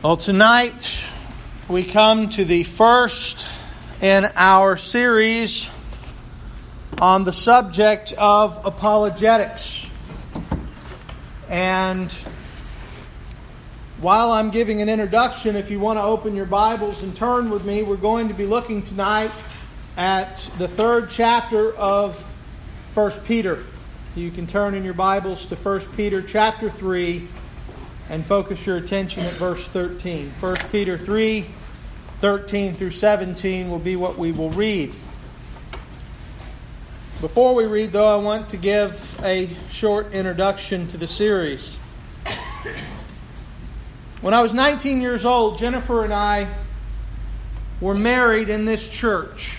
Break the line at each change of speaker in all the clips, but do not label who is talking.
Well, tonight we come to the first in our series on the subject of apologetics. And while I'm giving an introduction, if you want to open your Bibles and turn with me, we're going to be looking tonight at the third chapter of 1 Peter. So you can turn in your Bibles to 1 Peter chapter 3 and focus your attention at verse 13. 1 Peter 3, 13 through 17 will be what we will read. Before we read, though, I want to give a short introduction to the series. When I was 19 years old, Jennifer and I were married in this church.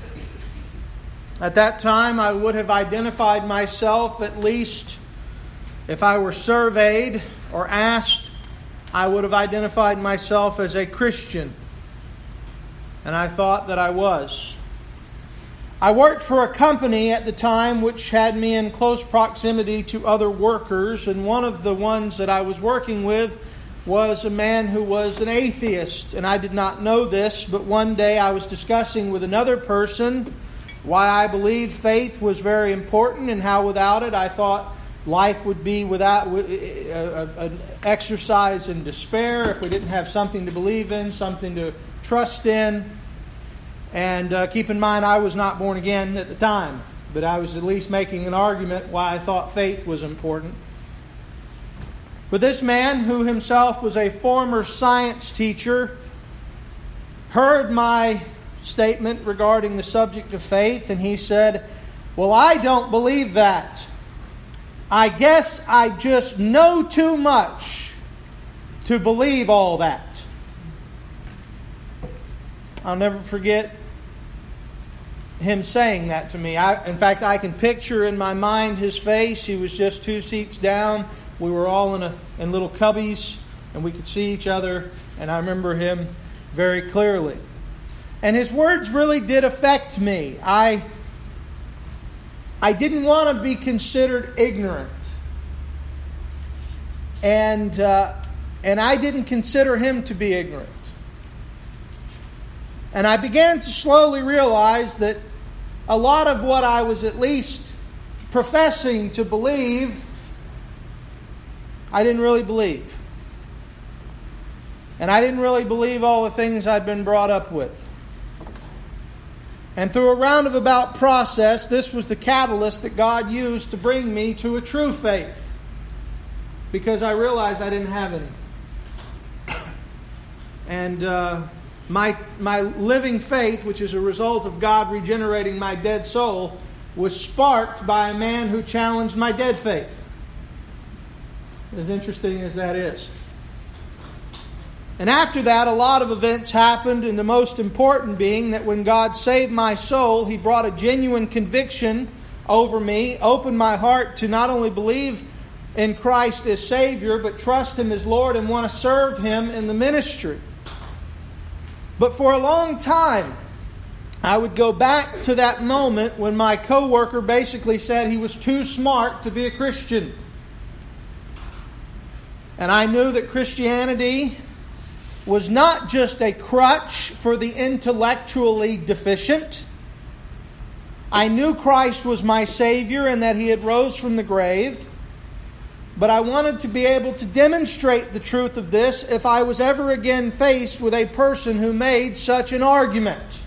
At that time, I would have identified myself, at least if I were surveyed or asked, I would have identified myself as a Christian. And I thought that I was. I worked for a company at the time which had me in close proximity to other workers, and one of the ones that I was working with was a man who was an atheist. And I did not know this, but one day I was discussing with another person why I believed faith was very important and how without it I thought life would be without an exercise in despair if we didn't have something to believe in, something to trust in. And keep in mind, I was not born again at the time, but I was at least making an argument why I thought faith was important. But this man, who himself was a former science teacher, heard my statement regarding the subject of faith, and he said, "Well, I don't believe that. I guess I just know too much to believe all that." I'll never forget him saying that to me. In fact, I can picture in my mind his face. He was just 2 seats down. We were all in little cubbies, and we could see each other. And I remember him very clearly. And his words really did affect me. I didn't want to be considered ignorant. And I didn't consider him to be ignorant. And I began to slowly realize that a lot of what I was at least professing to believe, I didn't really believe. And I didn't really believe all the things I'd been brought up with. And through a roundabout process, this was the catalyst that God used to bring me to a true faith. Because I realized I didn't have any. And my living faith, which is a result of God regenerating my dead soul, was sparked by a man who challenged my dead faith. As interesting as that is. And after that, a lot of events happened, and the most important being that when God saved my soul, He brought a genuine conviction over me, opened my heart to not only believe in Christ as Savior, but trust Him as Lord and want to serve Him in the ministry. But for a long time, I would go back to that moment when my coworker basically said he was too smart to be a Christian. And I knew that Christianity was not just a crutch for the intellectually deficient. I knew Christ was my Savior and that He had rose from the grave. But I wanted to be able to demonstrate the truth of this if I was ever again faced with a person who made such an argument.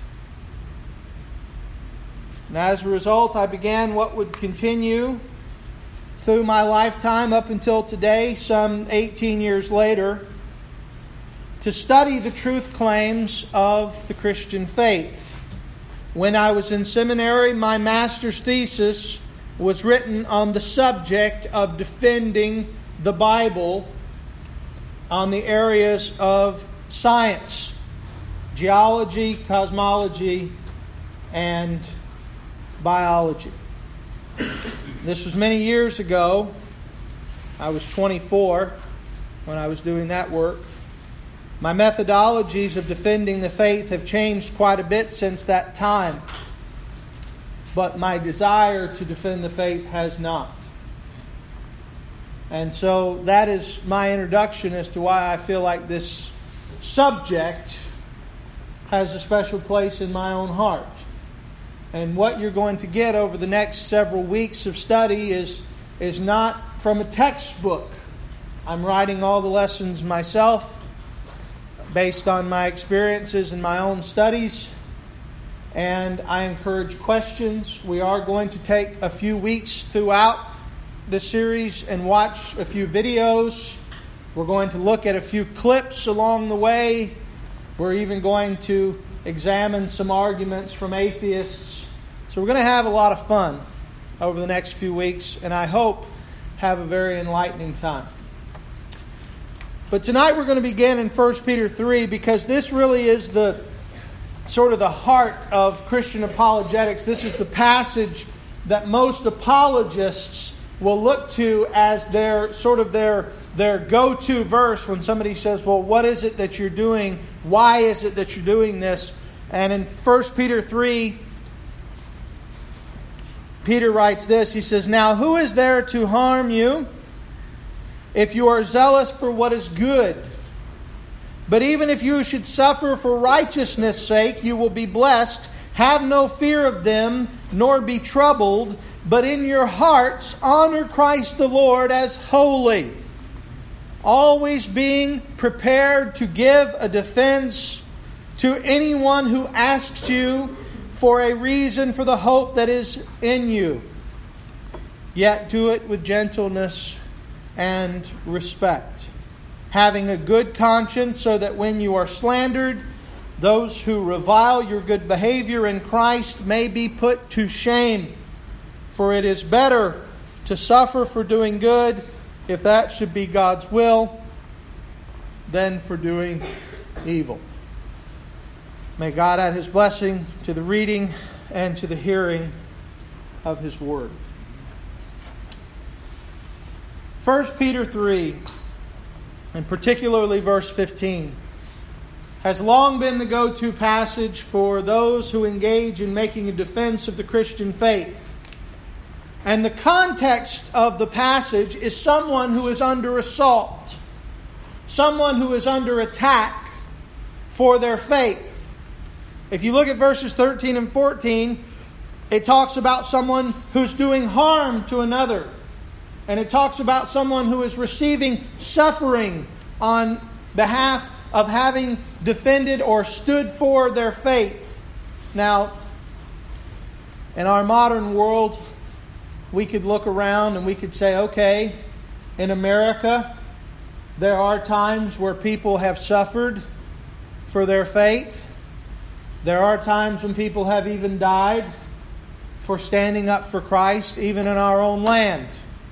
And as a result, I began what would continue through my lifetime up until today, some 18 years later, to study the truth claims of the Christian faith. When I was in seminary, my master's thesis was written on the subject of defending the Bible on the areas of science, geology, cosmology, and biology. This was many years ago. I was 24 when I was doing that work. My methodologies of defending the faith have changed quite a bit since that time. But my desire to defend the faith has not. And so that is my introduction as to why I feel like this subject has a special place in my own heart. And what you're going to get over the next several weeks of study is not from a textbook. I'm writing all the lessons myself based on my experiences and my own studies. And I encourage questions. We are going to take a few weeks throughout the series and watch a few videos. We're going to look at a few clips along the way. We're even going to examine some arguments from atheists. So we're going to have a lot of fun over the next few weeks, and I hope have a very enlightening time. But tonight we're going to begin in 1 Peter 3 because this really is the sort of the heart of Christian apologetics. This is the passage that most apologists will look to as their sort of their go-to verse when somebody says, well, what is it that you're doing? Why is it that you're doing this? And in 1 Peter 3, Peter writes this. He says, now who is there to harm you if you are zealous for what is good? But even if you should suffer for righteousness' sake, you will be blessed. Have no fear of them, nor be troubled, but in your hearts honor Christ the Lord as holy, always being prepared to give a defense to anyone who asks you for a reason for the hope that is in you. Yet do it with gentleness and respect, having a good conscience, so that when you are slandered, those who revile your good behavior in Christ may be put to shame. For it is better to suffer for doing good, if that should be God's will, than for doing evil. May God add His blessing to the reading and to the hearing of His Word. 1 Peter 3, and particularly verse 15, has long been the go-to passage for those who engage in making a defense of the Christian faith. And the context of the passage is someone who is under assault, someone who is under attack for their faith. If you look at verses 13 and 14, it talks about someone who's doing harm to another. And it talks about someone who is receiving suffering on behalf of having defended or stood for their faith. Now, in our modern world, we could look around and we could say, okay, in America, there are times where people have suffered for their faith. There are times when people have even died for standing up for Christ, even in our own land.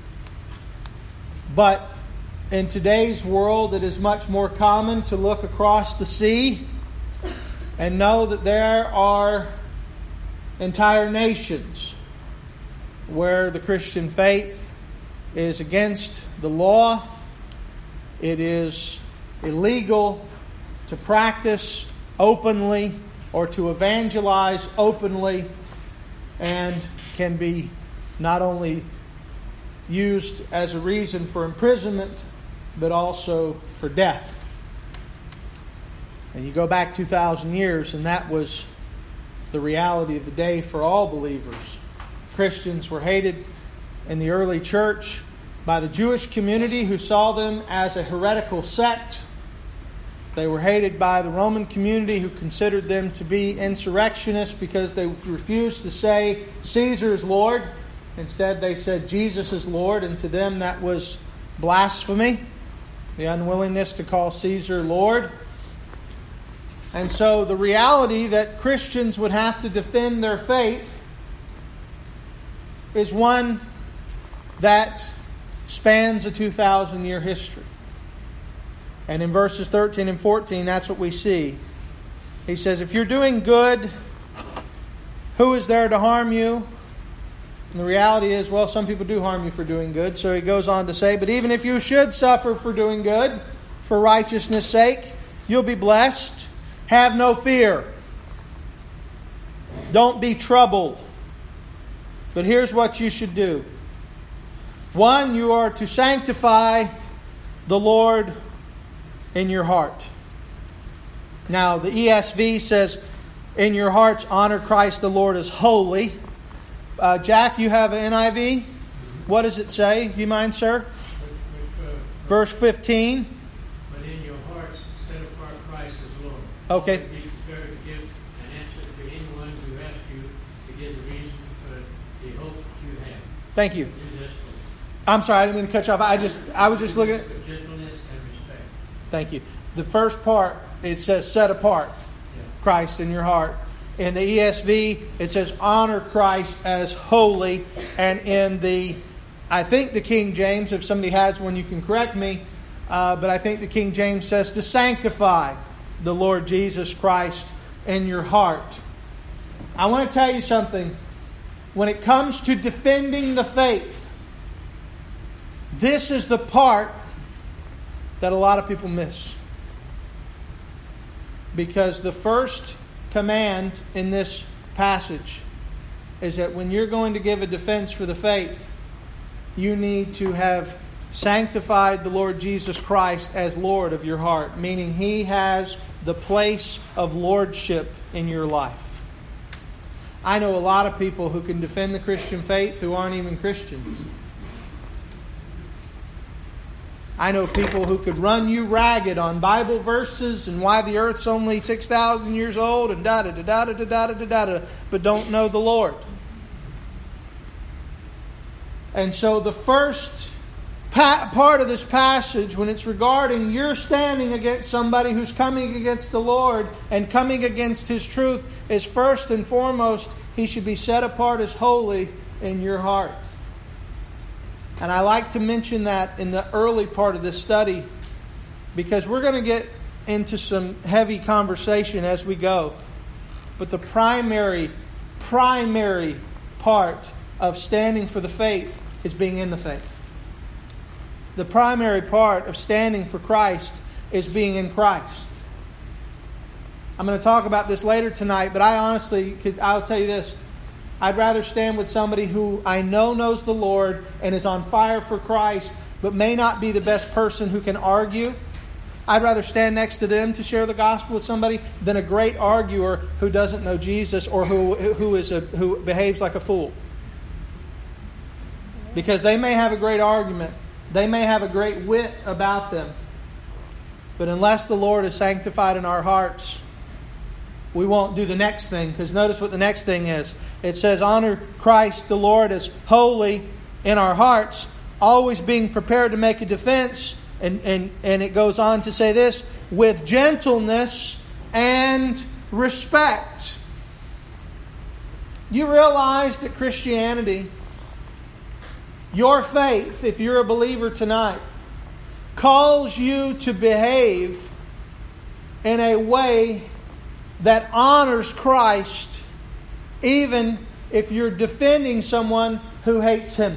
But in today's world, it is much more common to look across the sea and know that there are entire nations where the Christian faith is against the law. It is illegal to practice openly or to evangelize openly, and can be not only used as a reason for imprisonment, but also for death. And you go back 2,000 years, and that was the reality of the day for all believers. Christians were hated in the early church by the Jewish community, who saw them as a heretical sect. They were hated by the Roman community, who considered them to be insurrectionists because they refused to say Caesar is Lord. Instead, they said Jesus is Lord, and to them that was blasphemy, the unwillingness to call Caesar Lord. And so the reality that Christians would have to defend their faith is one that spans a 2,000-year history. And in verses 13 and 14, that's what we see. He says, if you're doing good, who is there to harm you? And the reality is, well, some people do harm you for doing good. So he goes on to say, but even if you should suffer for doing good, for righteousness' sake, you'll be blessed. Have no fear. Don't be troubled. But here's what you should do. One, you are to sanctify the Lord in your heart. Now, the ESV says, in your hearts honor Christ the Lord as holy. Jack, you have an NIV? What does it say? Do you mind, sir? Verse 15.
But in your hearts set apart Christ as Lord.
Okay.
Be prepared to give an answer to anyone who asks you to give the reason for the hope that you have.
Thank you. I'm sorry, I didn't mean to cut you off. I was just looking at
gentleness and respect.
Thank you. The first part, it says set apart Christ in your heart. In the ESV, it says honor Christ as holy. And in I think the King James, if somebody has one, you can correct me. But I think the King James says to sanctify the Lord Jesus Christ in your heart. I want to tell you something. When it comes to defending the faith, this is the part that a lot of people miss. Because the first command in this passage is that when you're going to give a defense for the faith, you need to have sanctified the Lord Jesus Christ as Lord of your heart, meaning He has the place of lordship in your life. I know a lot of people who can defend the Christian faith who aren't even Christians. I know people who could run you ragged on Bible verses and why the earth's only 6,000 years old and da-da-da-da-da-da-da-da-da, but don't know the Lord. And so the first part of this passage, when it's regarding you're standing against somebody who's coming against the Lord and coming against His truth, is first and foremost, he should be set apart as holy in your heart. And I like to mention that in the early part of this study because we're going to get into some heavy conversation as we go. But the primary part of standing for the faith is being in the faith. The primary part of standing for Christ is being in Christ. I'm going to talk about this later tonight, but I'll tell you this. I'd rather stand with somebody who I know knows the Lord and is on fire for Christ, but may not be the best person who can argue. I'd rather stand next to them to share the gospel with somebody than a great arguer who doesn't know Jesus or who behaves like a fool. Because they may have a great argument. They may have a great wit about them. But unless the Lord is sanctified in our hearts, we won't do the next thing. Because notice what the next thing is. It says, honor Christ the Lord as holy in our hearts, always being prepared to make a defense. And it goes on to say this, with gentleness and respect. You realize that Christianity, your faith, if you're a believer tonight, calls you to behave in a way that honors Christ, even if you're defending someone who hates Him.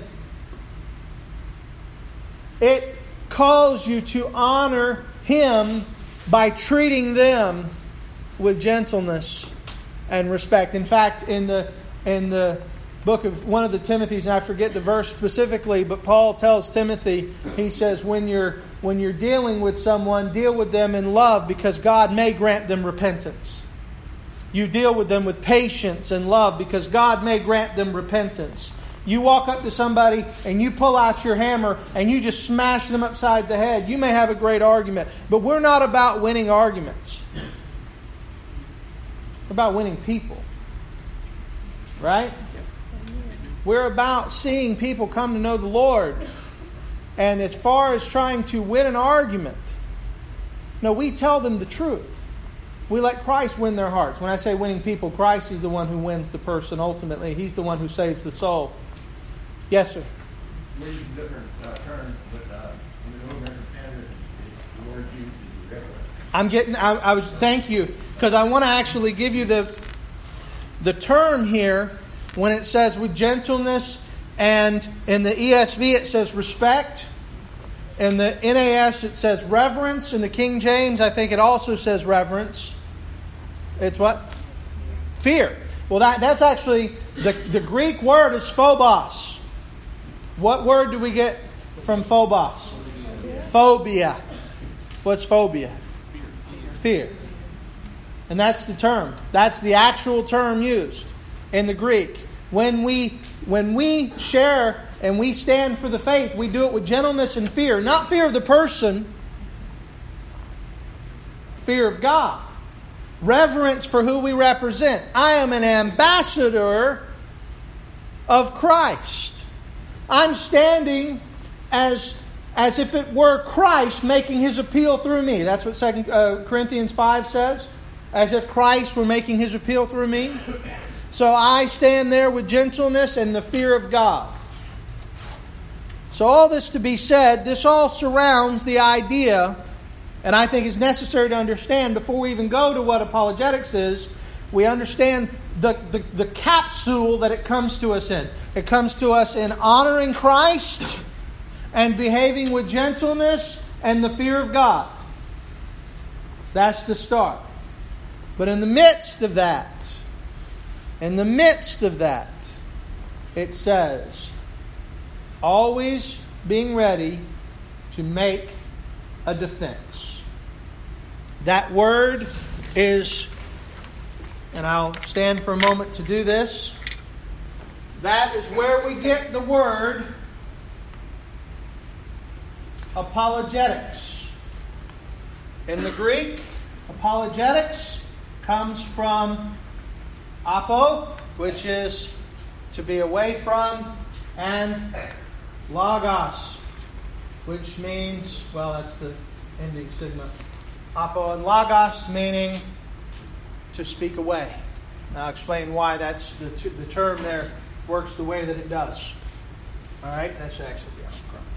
It calls you to honor Him by treating them with gentleness and respect. In fact, in the book of one of the Timothys, and I forget the verse specifically, but Paul tells Timothy, he says, when you're dealing with someone, deal with them in love because God may grant them repentance. You deal with them with patience and love because God may grant them repentance. You walk up to somebody and you pull out your hammer and you just smash them upside the head. You may have a great argument, but we're not about winning arguments. We're about winning people. Right? We're about seeing people come to know the Lord. And as far as trying to win an argument, no, we tell them the truth. We let Christ win their hearts. When I say winning people, Christ is the one who wins the person ultimately. He's the one who saves the soul. Yes, sir.
We're using different terms, but in the New American Standard, the word used is reverence.
Thank you, because I want to actually give you the term here when it says with gentleness, and in the ESV it says respect. In the NAS it says reverence. In the King James I think it also says reverence. It's what? Fear. Well, that's actually, the Greek word is phobos. What word do we get from phobos? Phobia. What's phobia? Fear. And that's the term. That's the actual term used in the Greek. When we share and we stand for the faith, we do it with gentleness and fear. Not fear of the person, fear of God. Reverence for who we represent. I am an ambassador of Christ. I'm standing as if it were Christ making His appeal through me. That's what 2 Corinthians 5 says. As if Christ were making His appeal through me. So I stand there with gentleness and the fear of God. So all this to be said, this all surrounds the idea, and I think is necessary to understand before we even go to what apologetics is, we understand the capsule that it comes to us in. It comes to us in honoring Christ and behaving with gentleness and the fear of God. That's the start. But in the midst of that, it says, always being ready to make a defense. That word is, and I'll stand for a moment to do this, that is where we get the word apologetics. In the Greek, apologetics comes from apo, which is to be away from, and logos, which means, well, that's the ending sigma. Apo and logos meaning to speak away. And I'll explain why that's the term there works the way that it does. All right, that should actually be on the cross.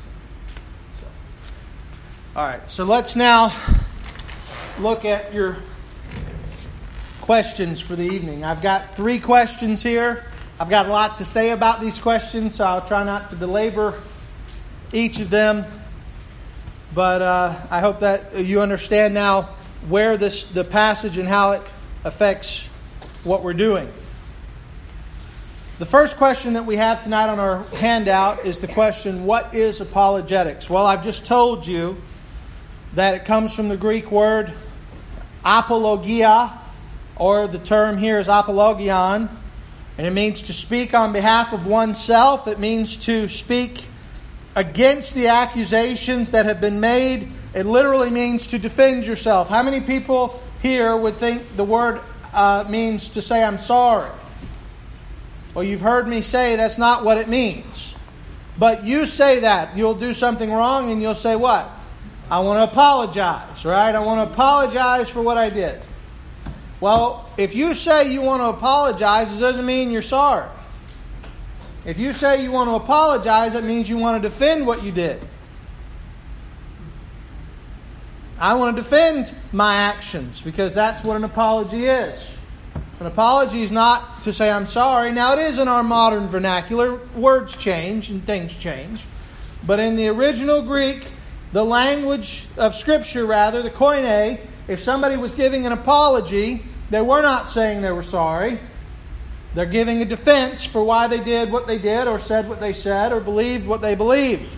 All right, so let's now look at your questions for the evening. I've got 3 questions here. I've got a lot to say about these questions, so I'll try not to belabor each of them. But I hope that you understand now where the passage and how it affects what we're doing. The first question that we have tonight on our handout is the question, what is apologetics? Well, I've just told you that it comes from the Greek word apologia, or the term here is apologion, and it means to speak on behalf of oneself. It means to speak against the accusations that have been made. It literally means to defend yourself. How many people here would think the word means to say, I'm sorry? Well, you've heard me say that's not what it means. But you say that. You'll do something wrong and you'll say what? I want to apologize, right? I want to apologize for what I did. Well, if you say you want to apologize, it doesn't mean you're sorry. If you say you want to apologize, that means you want to defend what you did. I want to defend my actions because that's what an apology is. An apology is not to say I'm sorry. Now it is in our modern vernacular. Words change and things change. But in the original Greek, the language of Scripture rather, the koine, if somebody was giving an apology, they were not saying they were sorry. They're giving a defense for why they did what they did, or said what they said, or believed what they believed.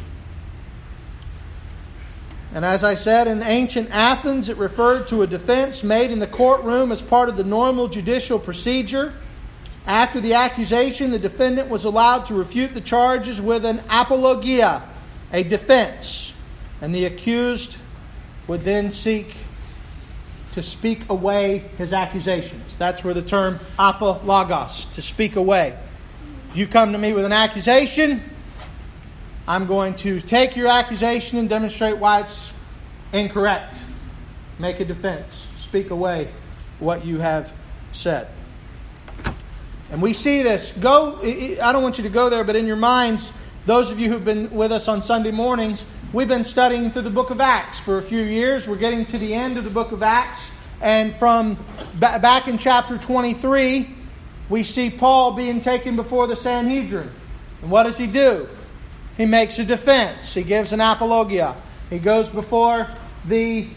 And as I said, in ancient Athens, it referred to a defense made in the courtroom as part of the normal judicial procedure. After the accusation, the defendant was allowed to refute the charges with an apologia, a defense. And the accused would then seek to speak away his accusations. That's where the term apologos, to speak away. You come to me with an accusation, I'm going to take your accusation and demonstrate why it's incorrect. Make a defense. Speak away what you have said. And we see this. I don't want you to go there, but in your minds, those of you who've been with us on Sunday mornings, we've been studying through the book of Acts for a few years. We're getting to the end of the book of Acts. And from back in chapter 23, we see Paul being taken before the Sanhedrin. And what does he do? He makes a defense. He gives an apologia. He goes before the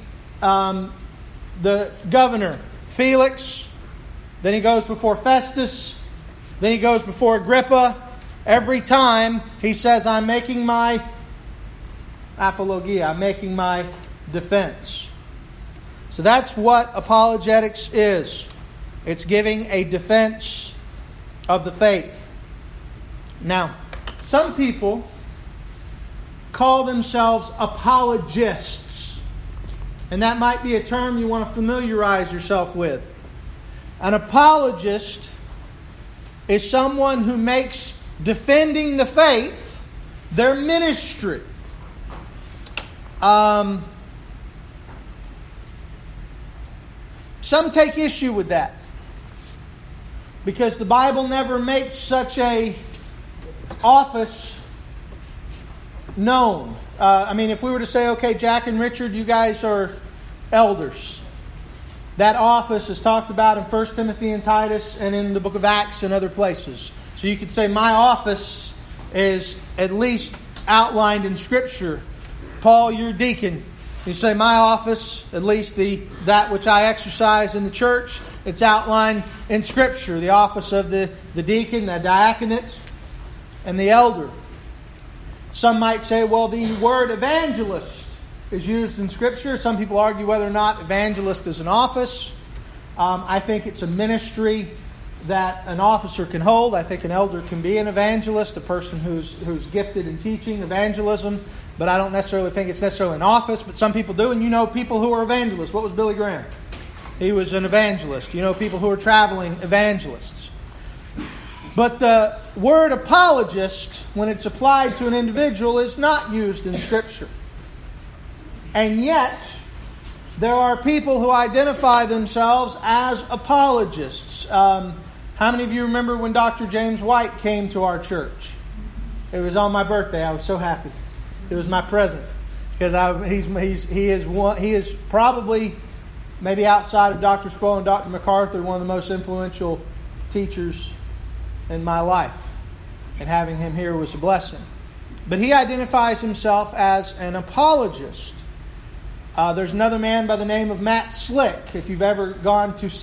governor, Felix. Then he goes before Festus. Then he goes before Agrippa. Every time he says, I'm making my apologia. I'm making my defense. So So that's what apologetics is. It's giving a defense of the faith. Now, some people call themselves apologists. And that might be a term you want to familiarize yourself with. An apologist is someone who makes defending the faith their ministry. Some take issue with that because the Bible never makes such a office known. If we were to say, okay, Jack and Richard, you guys are elders. That office is talked about in 1 Timothy and Titus and in the book of Acts and other places. So you could say my office is at least outlined in Scripture. Paul, you're deacon. You say my office, at least that which I exercise in the church, it's outlined in Scripture. The office of the deacon, the diaconate, and the elder. Some might say, well, the word evangelist is used in Scripture. Some people argue whether or not evangelist is an office. I think it's a ministry that an officer can hold. I think an elder can be an evangelist, a person who's gifted in teaching evangelism. But I don't necessarily think it's necessarily an office. But some people do, and you know people who are evangelists. What was Billy Graham? He was an evangelist. You know people who are traveling evangelists. But the word apologist, when it's applied to an individual, is not used in Scripture. And yet, there are people who identify themselves as apologists. How many of you remember when Dr. James White came to our church? It was on my birthday. I was so happy. It was my present because he is probably, maybe outside of Dr. Sproul and Dr. MacArthur, one of the most influential teachers in my life. And having him here was a blessing. But he identifies himself as an apologist. There's another man by the name of Matt Slick. If you've ever gone to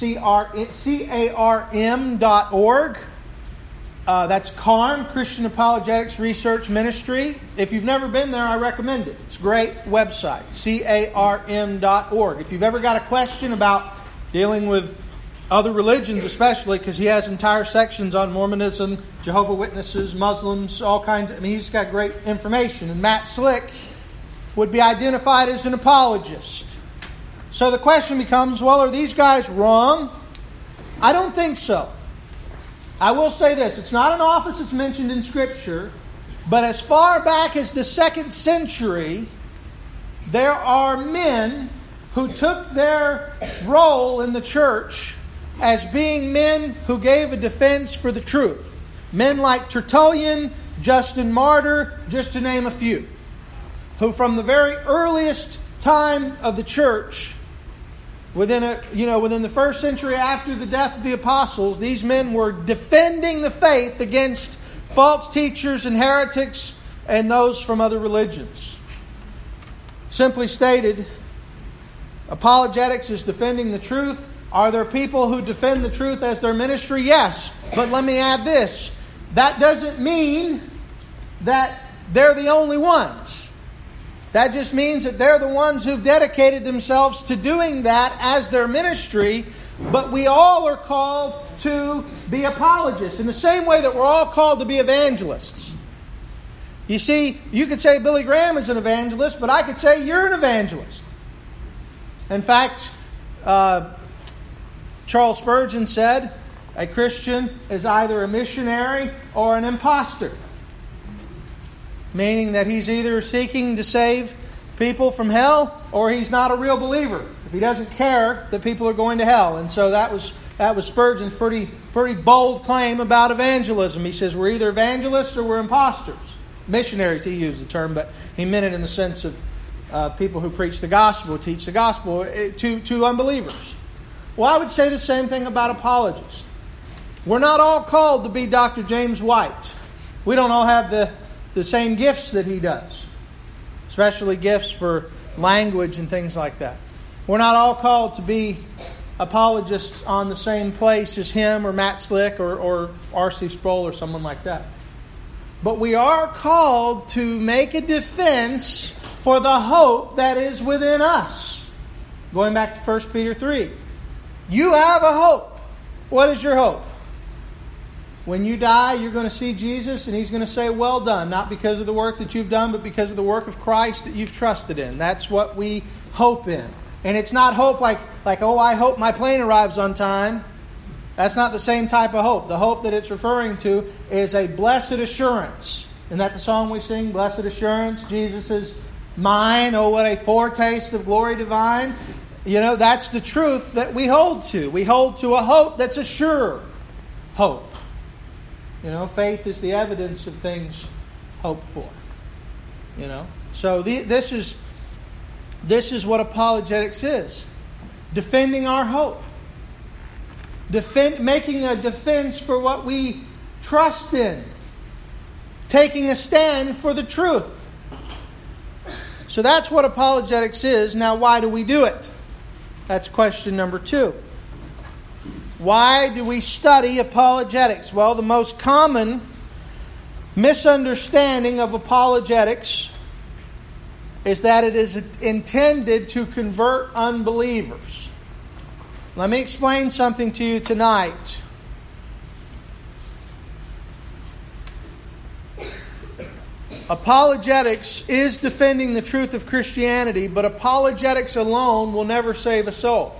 CARM.org, that's CARM, Christian Apologetics Research Ministry. If you've never been there, I recommend it. It's a great website, CARM.org. If you've ever got a question about dealing with other religions especially, because he has entire sections on Mormonism, Jehovah's Witnesses, Muslims, all kinds of... he's got great information. And Matt Slick would be identified as an apologist. So the question becomes, well, are these guys wrong? I don't think so. I will say this. It's not an office that's mentioned in Scripture, but as far back as the 2nd century, there are men who took their role in the church as being men who gave a defense for the truth. Men like Tertullian, Justin Martyr, just to name a few, who from the very earliest time of the church, within the 1st century after the death of the apostles, these men were defending the faith against false teachers and heretics and those from other religions. Simply stated, apologetics is defending the truth. Are there people who defend the truth as their ministry? Yes. But let me add this. That doesn't mean that they're the only ones. That just means that they're the ones who've dedicated themselves to doing that as their ministry. But we all are called to be apologists in the same way that we're all called to be evangelists. You see, you could say Billy Graham is an evangelist, but I could say you're an evangelist. In fact, Charles Spurgeon said, a Christian is either a missionary or an imposter. Meaning that he's either seeking to save people from hell or he's not a real believer. If he doesn't care that people are going to hell. And so that was Spurgeon's pretty bold claim about evangelism. He says we're either evangelists or we're imposters. Missionaries, he used the term, but he meant it in the sense of people who preach the gospel, teach the gospel to unbelievers. Well, I would say the same thing about apologists. We're not all called to be Dr. James White. We don't all have the same gifts that he does, especially gifts for language and things like that. We're not all called to be apologists on the same place as him or Matt Slick or R.C. Sproul or someone like that. But we are called to make a defense for the hope that is within us. Going back to 1 Peter 3. You have a hope. What is your hope? When you die, you're going to see Jesus and He's going to say, well done. Not because of the work that you've done, but because of the work of Christ that you've trusted in. That's what we hope in. And it's not hope like oh, I hope my plane arrives on time. That's not the same type of hope. The hope that it's referring to is a blessed assurance. Isn't that the song we sing? Blessed assurance, Jesus is mine. Oh, what a foretaste of glory divine. You know, that's the truth that we hold to. We hold to a hope that's a sure hope. You know, faith is the evidence of things hoped for. You know, so this is what apologetics is: defending our hope, making a defense for what we trust in, taking a stand for the truth. So that's what apologetics is. Now, why do we do it? That's question number 2. Why do we study apologetics? Well, the most common misunderstanding of apologetics is that it is intended to convert unbelievers. Let me explain something to you tonight. Apologetics is defending the truth of Christianity, but apologetics alone will never save a soul.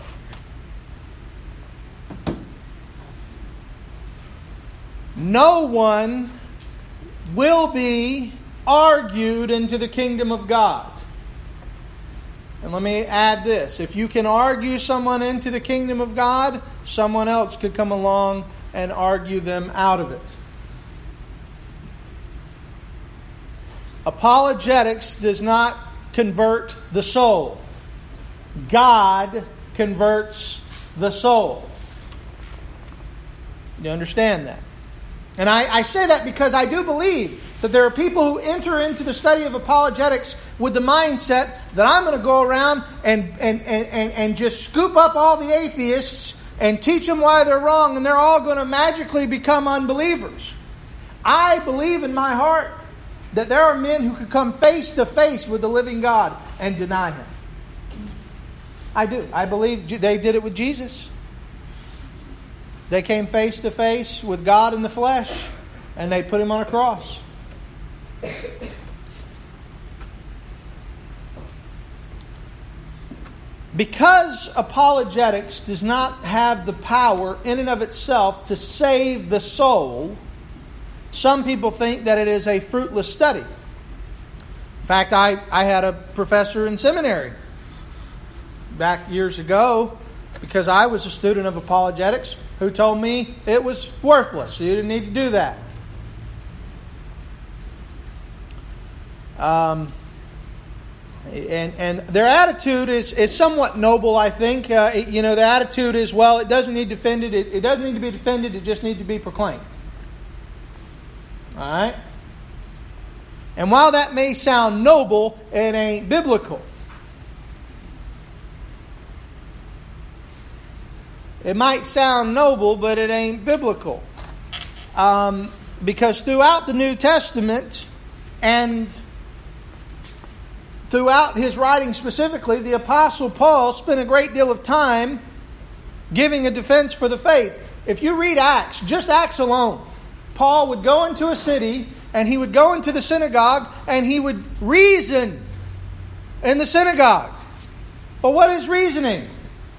No one will be argued into the kingdom of God. And let me add this. If you can argue someone into the kingdom of God, someone else could come along and argue them out of it. Apologetics does not convert the soul. God converts the soul. You understand that? And I say that because I do believe that there are people who enter into the study of apologetics with the mindset that I'm going to go around and just scoop up all the atheists and teach them why they're wrong, and they're all going to magically become unbelievers. I believe in my heart that there are men who could come face to face with the living God and deny Him. I do. I believe they did it with Jesus. They came face to face with God in the flesh, and they put Him on a cross. Because apologetics does not have the power in and of itself to save the soul, some people think that it is a fruitless study. In fact, I had a professor in seminary back years ago, because I was a student of apologetics, who told me it was worthless. You didn't need to do that. And their attitude is somewhat noble, I think. The attitude is, well, it doesn't need defended. It doesn't need to be defended. It just needs to be proclaimed. All right? And while that may sound noble, it ain't biblical. It might sound noble, but it ain't biblical. Because throughout the New Testament and throughout his writing specifically, the Apostle Paul spent a great deal of time giving a defense for the faith. If you read Acts, just Acts alone, Paul would go into a city and he would go into the synagogue and he would reason in the synagogue. But what is reasoning?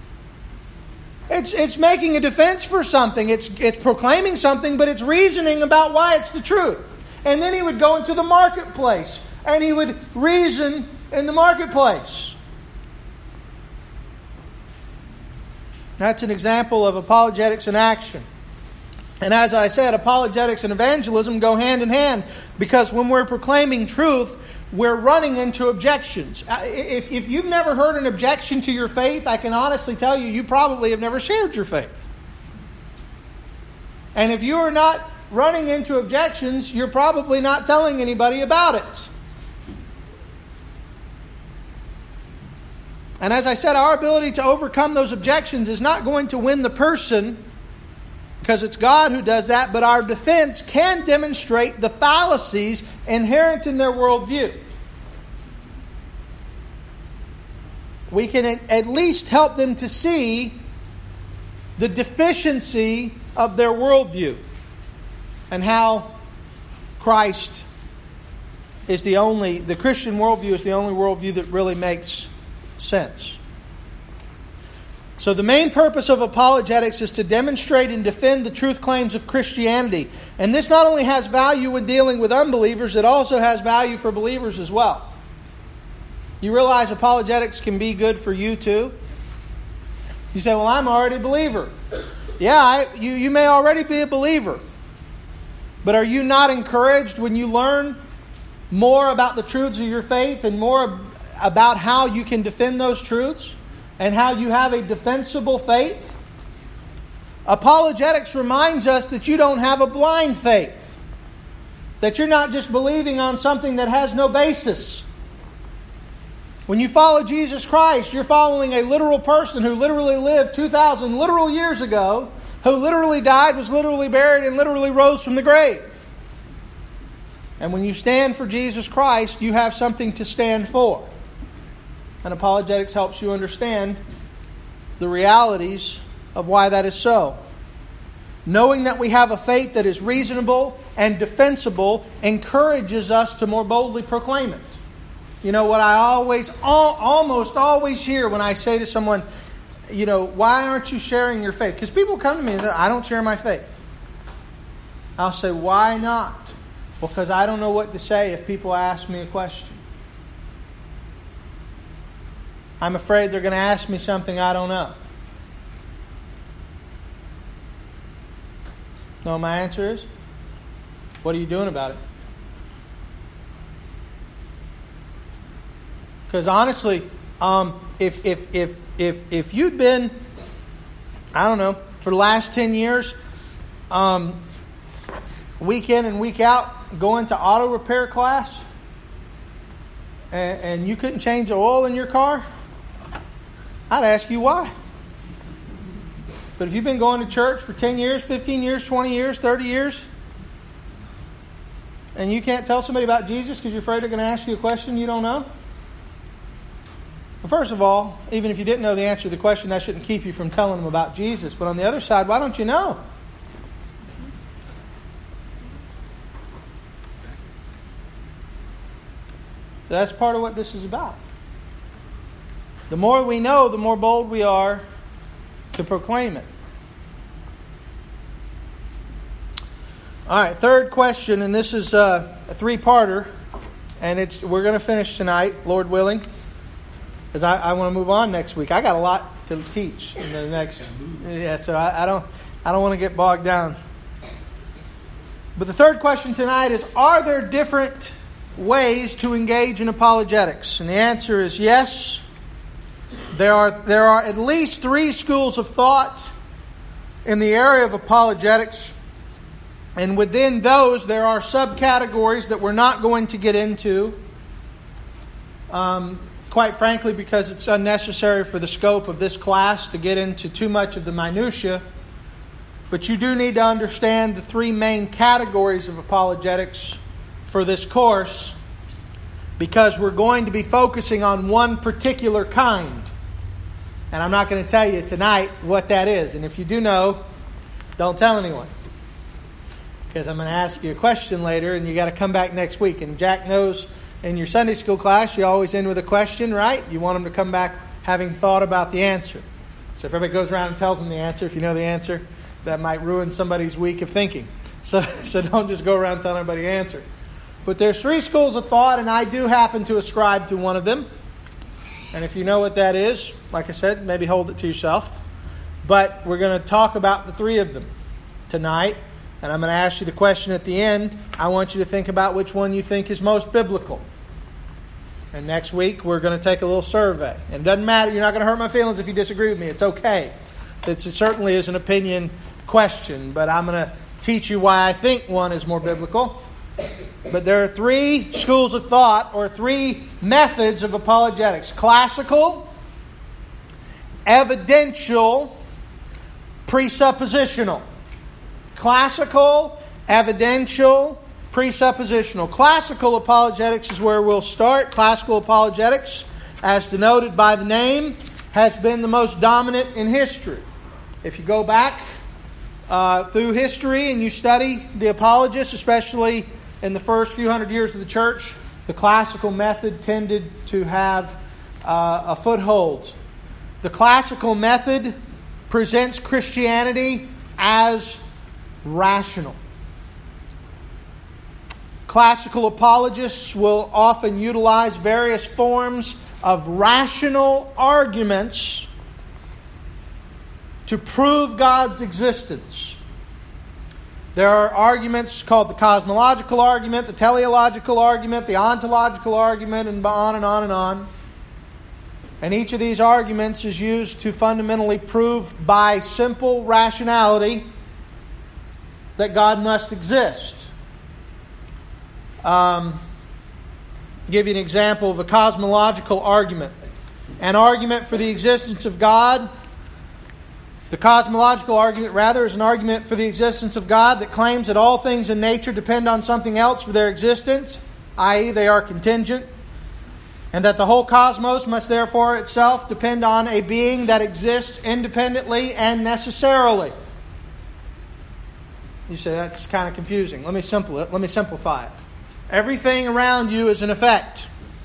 It's making a defense for something. It's proclaiming something, but it's reasoning about why it's the truth. And then he would go into the marketplace and he would reason in the marketplace. That's an example of apologetics in action. And as I said, apologetics and evangelism go hand in hand, because when we're proclaiming truth, we're running into objections. If you've never heard an objection to your faith, I can honestly tell you, you probably have never shared your faith. And if you are not running into objections, you're probably not telling anybody about it. And as I said, our ability to overcome those objections is not going to win the person, because it's God who does that, but our defense can demonstrate the fallacies inherent in their worldview. we can at least help them to see the deficiency of their worldview and how Christ is the Christian worldview is the only worldview that really makes sense. So the main purpose of apologetics is to demonstrate and defend the truth claims of Christianity. And this not only has value when dealing with unbelievers, it also has value for believers as well. You realize apologetics can be good for you too? You say, well, I'm already a believer. Yeah, you may already be a believer. But are you not encouraged when you learn more about the truths of your faith and more about how you can defend those truths and how you have a defensible faith? Apologetics reminds us that you don't have a blind faith. That you're not just believing on something that has no basis. When you follow Jesus Christ, you're following a literal person who literally lived 2,000 literal years ago, who literally died, was literally buried, and literally rose from the grave. And when you stand for Jesus Christ, you have something to stand for. And apologetics helps you understand the realities of why that is so. Knowing that we have a faith that is reasonable and defensible encourages us to more boldly proclaim it. You know what I almost always hear when I say to someone, why aren't you sharing your faith? Because people come to me and say, I don't share my faith. I'll say, why not? Because I don't know what to say if people ask me a question. I'm afraid they're going to ask me something I don't know. No, my answer is, what are you doing about it? Because honestly, if you'd been, I don't know, for the last 10 years, week in and week out, going to auto repair class, and you couldn't change the oil in your car, I'd ask you why. But if you've been going to church for 10 years, 15 years, 20 years, 30 years, and you can't tell somebody about Jesus because you're afraid they're going to ask you a question you don't know? Well, first of all, even if you didn't know the answer to the question, that shouldn't keep you from telling them about Jesus. But on the other side, why don't you know? So that's part of what this is about. The more we know, the more bold we are to proclaim it. All right, third question, and this is a three-parter, and we're going to finish tonight, Lord willing, because I want to move on next week. I got a lot to teach in the next. So I don't want to get bogged down. But the third question tonight is: are there different ways to engage in apologetics? And the answer is yes. There are at least three schools of thought in the area of apologetics. And within those, there are subcategories that we're not going to get into. Quite frankly, because it's unnecessary for the scope of this class to get into too much of the minutia. But you do need to understand the three main categories of apologetics for this course, because we're going to be focusing on one particular kind. And I'm not going to tell you tonight what that is. And if you do know, don't tell anyone. Because I'm going to ask you a question later, and you got to come back next week. And Jack knows in your Sunday school class, you always end with a question, right? You want them to come back having thought about the answer. So if everybody goes around and tells them the answer, if you know the answer, that might ruin somebody's week of thinking. So don't just go around telling everybody the answer. But there's three schools of thought, and I do happen to ascribe to one of them. And if you know what that is, like I said, maybe hold it to yourself. But we're going to talk about the three of them tonight. And I'm going to ask you the question at the end. I want you to think about which one you think is most biblical. And next week, we're going to take a little survey. And it doesn't matter. You're not going to hurt my feelings if you disagree with me. It's okay. It certainly is an opinion question. But I'm going to teach you why I think one is more biblical. But there are three schools of thought, or three methods of apologetics: classical, evidential, presuppositional. Classical, evidential, presuppositional. Classical apologetics is where we'll start. Classical apologetics as denoted by the name, has been the most dominant in history. If you go back through history and you study the apologists, especially in the first few hundred years of the church, the classical method tended to have a foothold. The classical method presents Christianity as rational. Classical apologists will often utilize various forms of rational arguments to prove God's existence. There are arguments called the cosmological argument, the teleological argument, the ontological argument, and on and on and on. And each of these arguments is used to fundamentally prove by simple rationality that God must exist. Give you an example of a cosmological argument. An argument for the existence of God. The cosmological argument, rather, is an argument for the existence of God that claims that all things in nature depend on something else for their existence, i.e., they are contingent, and that the whole cosmos must therefore itself depend on a being that exists independently and necessarily. You say, that's kind of confusing. Let me simplify it. Everything around you is an effect.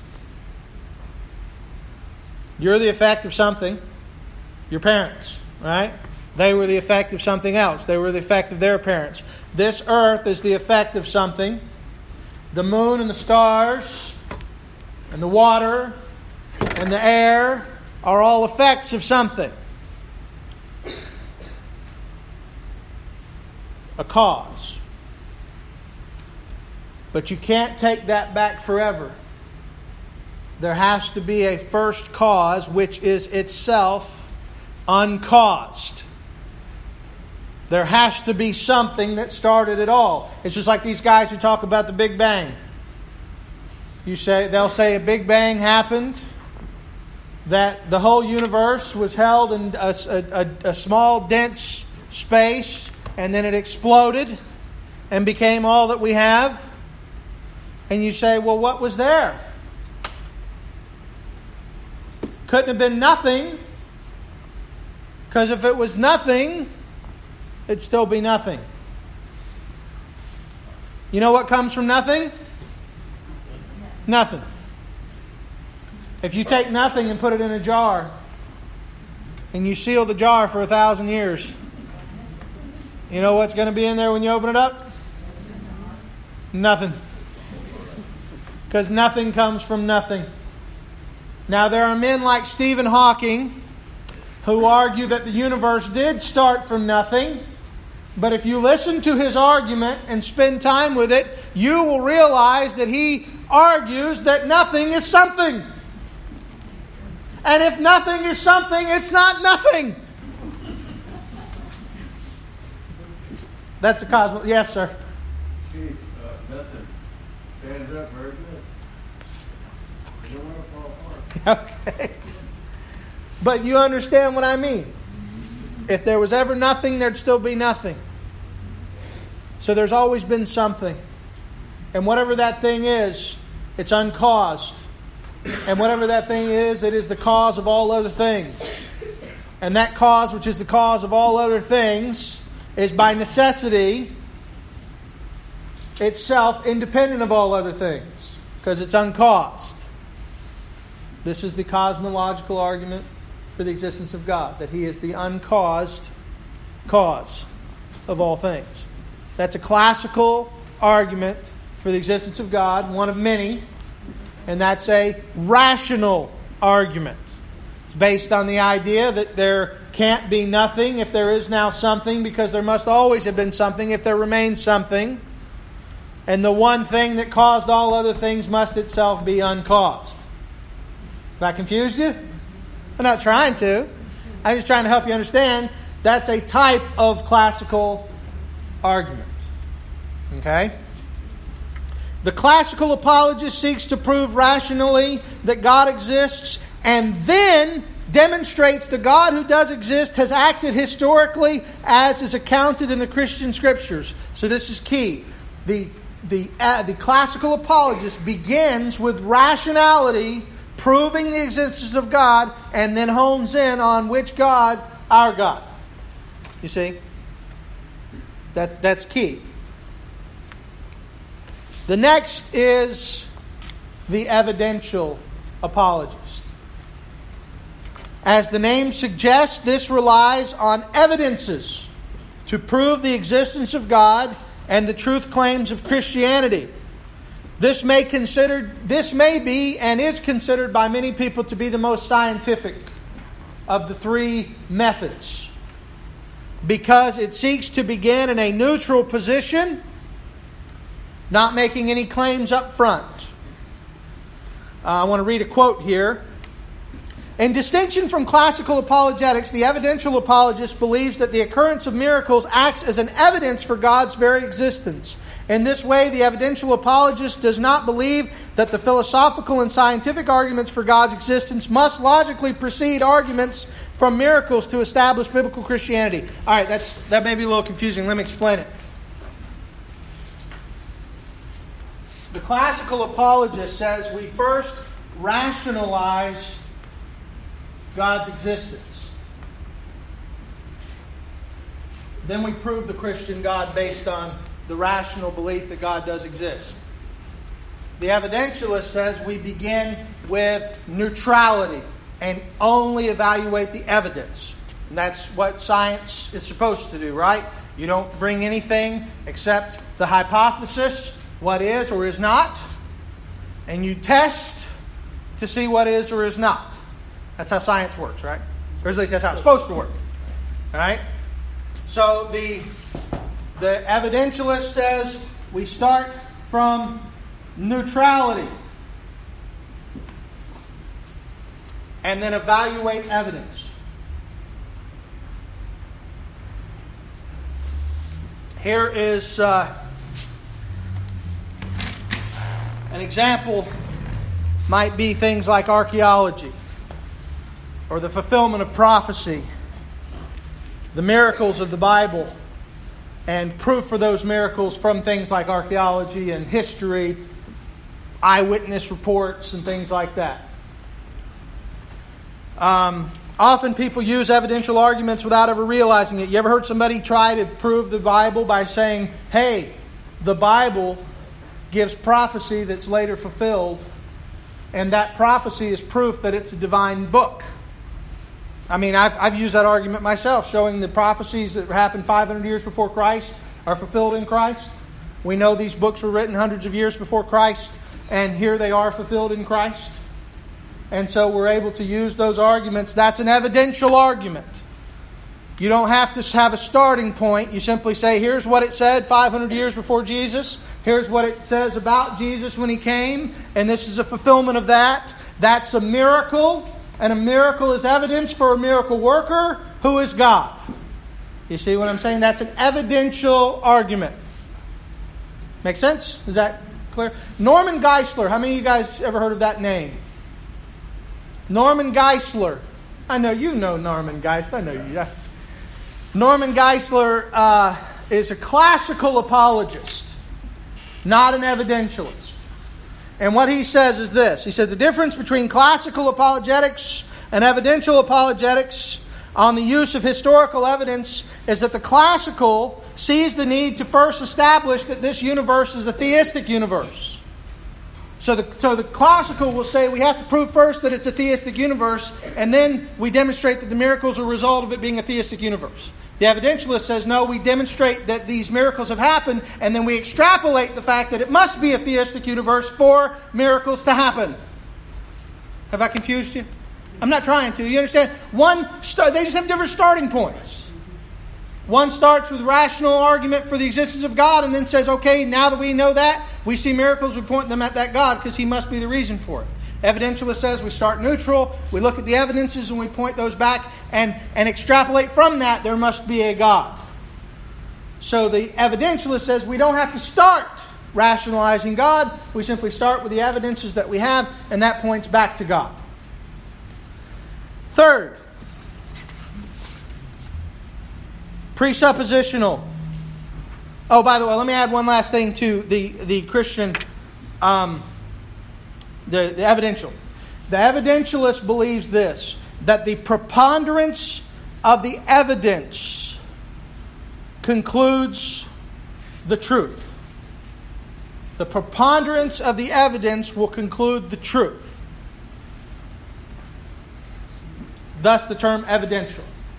You're the effect of something. Your parents, right? They were the effect of something else. They were the effect of their parents. This earth is the effect of something. The moon and the stars and the water and the air are all effects of something. A cause. But you can't take that back forever. There has to be a first cause which is itself uncaused. There has to be something that started it all. It's just like these guys who talk about the Big Bang. They'll say a Big Bang happened, that the whole universe was held in a small, dense space, and then it exploded and became all that we have. And you say, well, what was there? Couldn't have been nothing, because if it was nothing, it'd still be nothing. You know what comes from nothing? Nothing. If you take nothing and put it in a jar, and you seal the jar for 1,000 years, you know what's going to be in there when you open it up? Nothing. Because nothing comes from nothing. Now, there are men like Stephen Hawking who argue that the universe did start from nothing. But if you listen to his argument and spend time with it, you will realize that he argues that nothing is something. And if nothing is something, it's not nothing. That's a cosmos. Yes, sir.
See, nothing stands up very good. You don't want to fall apart.
Okay. But you understand what I mean. If there was ever nothing, there'd still be nothing. So there's always been something. And whatever that thing is, it's uncaused. And whatever that thing is, it is the cause of all other things. And that cause, which is the cause of all other things, is by necessity itself independent of all other things, because it's uncaused. This is the cosmological argument for the existence of God, that He is the uncaused cause of all things. That's a classical argument for the existence of God, one of many, and that's a rational argument. It's based on the idea that there can't be nothing if there is now something, because there must always have been something if there remains something. And the one thing that caused all other things must itself be uncaused. Have I confused you? I'm not trying to. I'm just trying to help you understand that's a type of classical argument. Okay? The classical apologist seeks to prove rationally that God exists, and then demonstrates the God who does exist has acted historically as is accounted in the Christian Scriptures. So this is key. The classical apologist begins with rationality proving the existence of God, and then hones in on which God? Our God. You see? That's key. The next is the evidential apologist. As the name suggests, this relies on evidences to prove the existence of God and the truth claims of Christianity. This may be and is considered by many people to be the most scientific of the three methods, because it seeks to begin in a neutral position, not making any claims up front. I want to read a quote here. In distinction from classical apologetics, the evidential apologist believes that the occurrence of miracles acts as an evidence for God's very existence. In this way, the evidential apologist does not believe that the philosophical and scientific arguments for God's existence must logically precede arguments from miracles to establish biblical Christianity. All right, that may be a little confusing. Let me explain it. The classical apologist says we first rationalize God's existence. Then we prove the Christian God based on the rational belief that God does exist. The evidentialist says we begin with neutrality and only evaluate the evidence. And that's what science is supposed to do, right? You don't bring anything except the hypothesis, what is or is not, and you test to see what is or is not. That's how science works, right? Or at least that's how it's supposed to work. All right? So the evidentialist says we start from neutrality and then evaluate evidence. Here is an example. Might be things like archaeology or the fulfillment of prophecy, the miracles of the Bible, and proof for those miracles from things like archaeology and history, eyewitness reports, and things like that. Often people use evidential arguments without ever realizing it. You ever heard somebody try to prove the Bible by saying, hey, the Bible gives prophecy that's later fulfilled, and that prophecy is proof that it's a divine book? I mean, I've used that argument myself, showing the prophecies that happened 500 years before Christ are fulfilled in Christ. We know these books were written hundreds of years before Christ, and here they are fulfilled in Christ. And so we're able to use those arguments. That's an evidential argument. You don't have to have a starting point. You simply say, here's what it said 500 years before Jesus. Here's what it says about Jesus when He came, and this is a fulfillment of that. That's a miracle. And a miracle is evidence for a miracle worker who is God. You see what I'm saying? That's an evidential argument. Make sense? Is that clear? Norman Geisler. How many of you guys ever heard of that name? Norman Geisler. I know you know Norman Geisler. I know you, yes. Norman Geisler is a classical apologist, not an evidentialist. And what he says is this. He said the difference between classical apologetics and evidential apologetics on the use of historical evidence is that the classical sees the need to first establish that this universe is a theistic universe. So the classical will say we have to prove first that it's a theistic universe, and then we demonstrate that the miracles are a result of it being a theistic universe. The evidentialist says, no, we demonstrate that these miracles have happened, and then we extrapolate the fact that it must be a theistic universe for miracles to happen. Have I confused you? I'm not trying to. You understand? They just have different starting points. One starts with a rational argument for the existence of God and then says, okay, now that we know that, we see miracles, we point them at that God because He must be the reason for it. Evidentialist says we start neutral, we look at the evidences and we point those back and extrapolate from that there must be a God. So the evidentialist says we don't have to start rationalizing God, we simply start with the evidences that we have, and that points back to God. Third, presuppositional. Oh, by the way, let me add one last thing to the Christian, the evidential. The evidentialist believes this, that the preponderance of the evidence concludes the truth. The preponderance of the evidence will conclude the truth. Thus the term evidential.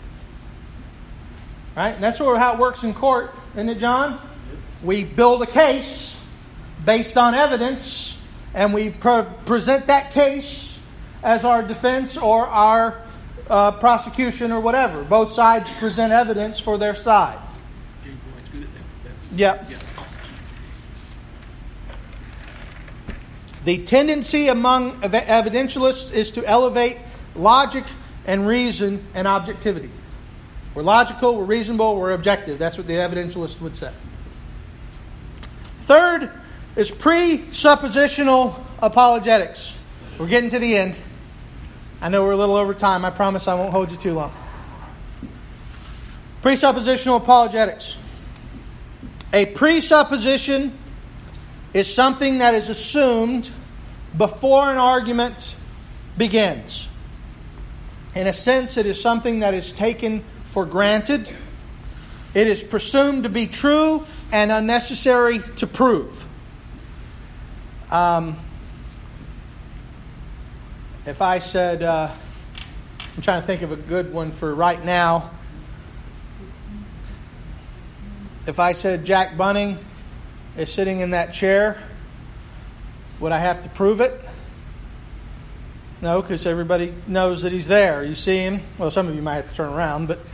Right? And that's sort of how it works in court, isn't it, John? We build a case based on evidence, and we present that case as our defense or our prosecution or whatever. Both sides present evidence for their side.
James White's good at that.
Yep.
Yeah.
The tendency among evidentialists is to elevate logic and reason and objectivity. We're logical, we're reasonable, we're objective. That's what the evidentialist would say. Third is presuppositional apologetics. We're getting to the end. I know we're a little over time. I promise I won't hold you too long. Presuppositional apologetics. A presupposition is something that is assumed before an argument begins. In a sense, it is something that is taken for granted. It is presumed to be true and unnecessary to prove. If I said, I'm trying to think of a good one for right now. If I said Jack Bunning is sitting in that chair, would I have to prove it? No, because everybody knows that he's there. You see him. Well, some of you might have to turn around, but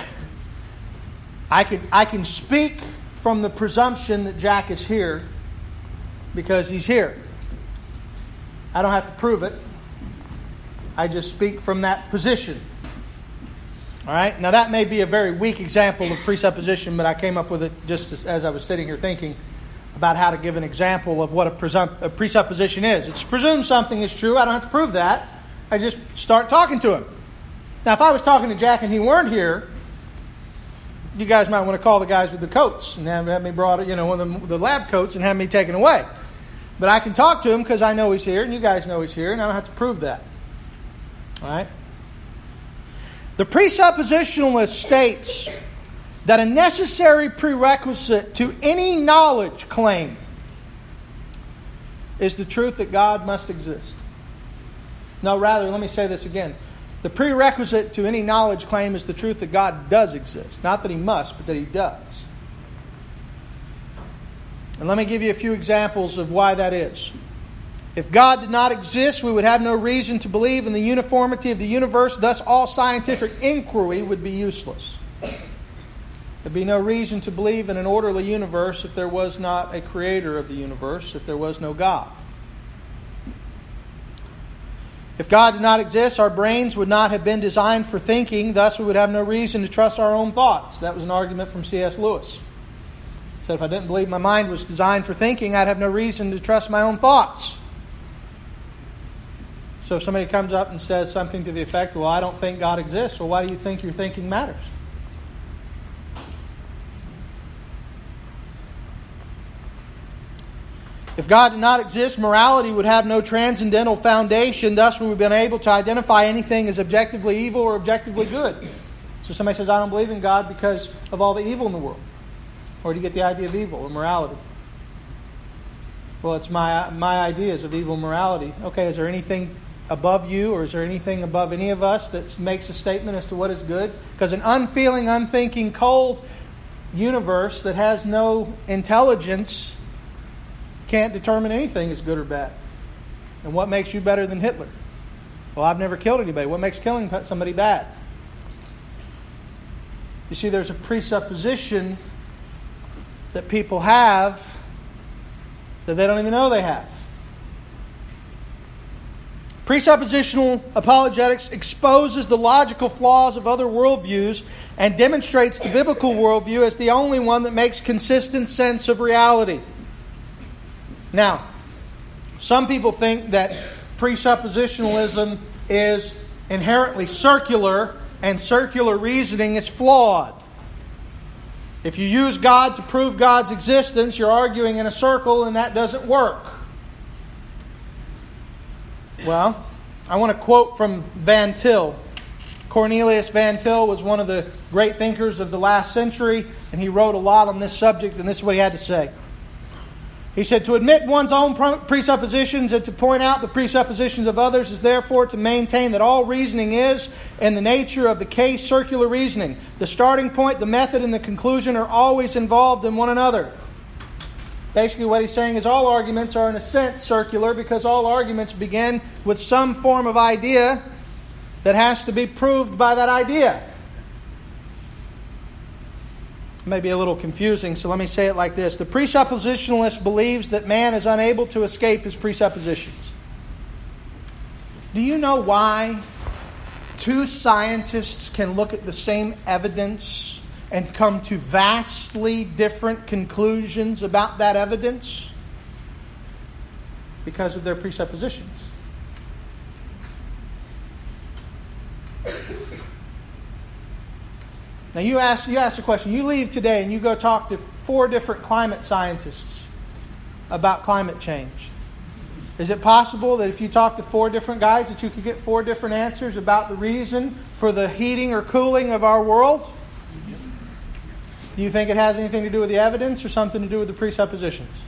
I can speak from the presumption that Jack is here because he's here. I don't have to prove it. I just speak from that position. All right? Now, that may be a very weak example of presupposition, but I came up with it just as I was sitting here thinking about how to give an example of what a presupposition is. It's presumed something is true. I don't have to prove that. I just start talking to him. Now, if I was talking to Jack and he weren't here, you guys might want to call the guys with the coats and have me brought, one of the lab coats and have me taken away. But I can talk to him because I know he's here and you guys know he's here and I don't have to prove that. All right? The presuppositionalist states that a necessary prerequisite to any knowledge claim is the truth that God must exist. No, rather, let me say this again. The prerequisite to any knowledge claim is the truth that God does exist. Not that He must, but that He does. And let me give you a few examples of why that is. If God did not exist, we would have no reason to believe in the uniformity of the universe. Thus, all scientific inquiry would be useless. There'd be no reason to believe in an orderly universe if there was not a creator of the universe, if there was no God. If God did not exist, our brains would not have been designed for thinking. Thus, we would have no reason to trust our own thoughts. That was an argument from C.S. Lewis. He said, if I didn't believe my mind was designed for thinking, I'd have no reason to trust my own thoughts. So if somebody comes up and says something to the effect, well, I don't think God exists. Well, why do you think your thinking matters? If God did not exist, morality would have no transcendental foundation. Thus, we would have been able to identify anything as objectively evil or objectively good. So somebody says, I don't believe in God because of all the evil in the world. Where do you get the idea of evil or morality? Well, it's my ideas of evil and morality. Okay, is there anything above you or is there anything above any of us that makes a statement as to what is good? Because an unfeeling, unthinking, cold universe that has no intelligence can't determine anything is good or bad. And what makes you better than Hitler? Well, I've never killed anybody. What makes killing somebody bad? You see, there's a presupposition that people have that they don't even know they have. Presuppositional apologetics exposes the logical flaws of other worldviews and demonstrates the biblical worldview as the only one that makes consistent sense of reality. Now, some people think that presuppositionalism is inherently circular and circular reasoning is flawed. If you use God to prove God's existence, you're arguing in a circle and that doesn't work. Well, I want to quote from Van Til. Cornelius Van Til was one of the great thinkers of the last century, and he wrote a lot on this subject, and this is what he had to say. He said, "To admit one's own presuppositions and to point out the presuppositions of others is therefore to maintain that all reasoning is, in the nature of the case, circular reasoning. The starting point, the method, and the conclusion are always involved in one another." Basically what he's saying is all arguments are in a sense circular because all arguments begin with some form of idea that has to be proved by that idea. It may be a little confusing, so let me say it like this. The presuppositionalist believes that man is unable to escape his presuppositions. Do you know why two scientists can look at the same evidence and come to vastly different conclusions about that evidence? Because of their presuppositions. Now you ask the question, you leave today and you go talk to 4 different climate scientists about climate change. Is it possible that if you talk to 4 different guys that you could get 4 different answers about the reason for the heating or cooling of our world? Do you think it has anything to do with the evidence or something to do with the presuppositions?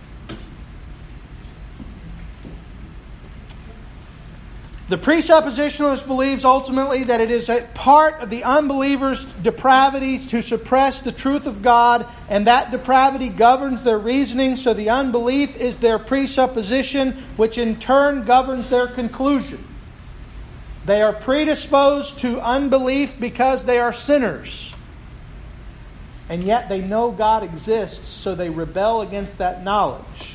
The presuppositionalist believes ultimately that it is a part of the unbeliever's depravity to suppress the truth of God, and that depravity governs their reasoning, so the unbelief is their presupposition, which in turn governs their conclusion. They are predisposed to unbelief because they are sinners. And yet they know God exists, so they rebel against that knowledge.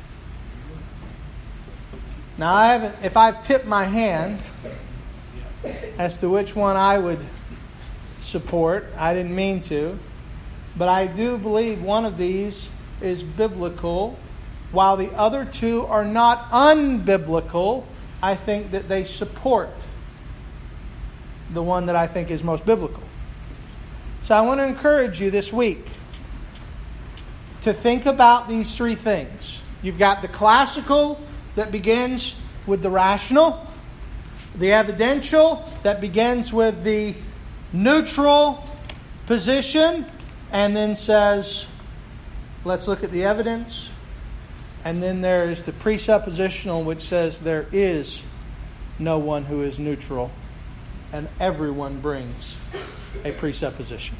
Now, if I've tipped my hand as to which one I would support, I didn't mean to, but I do believe one of these is biblical, while the other 2 are not unbiblical. I think that they support the one that I think is most biblical. So I want to encourage you this week to think about these 3 things. You've got the classical that begins with the rational, the evidential that begins with the neutral position, and then says, let's look at the evidence. And then there is the presuppositional, which says there is no one who is neutral, and everyone brings a presupposition.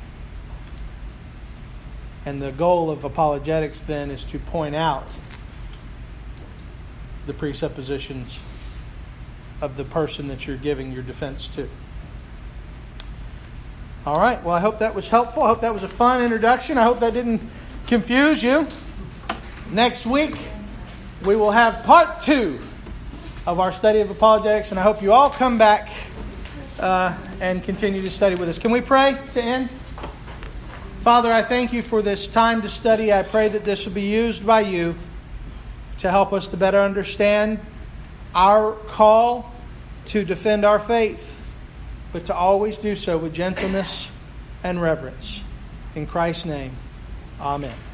And the goal of apologetics then is to point out the presuppositions of the person that you're giving your defense to. All right. Well, I hope that was helpful. I hope that was a fun introduction. I hope that didn't confuse you. Next week, we will have part 2 of our study of apologetics, and I hope you all come back and continue to study with us. Can we pray to end? Father, I thank you for this time to study. I pray that this will be used by you to help us to better understand our call to defend our faith, but to always do so with gentleness and reverence. In Christ's name, amen.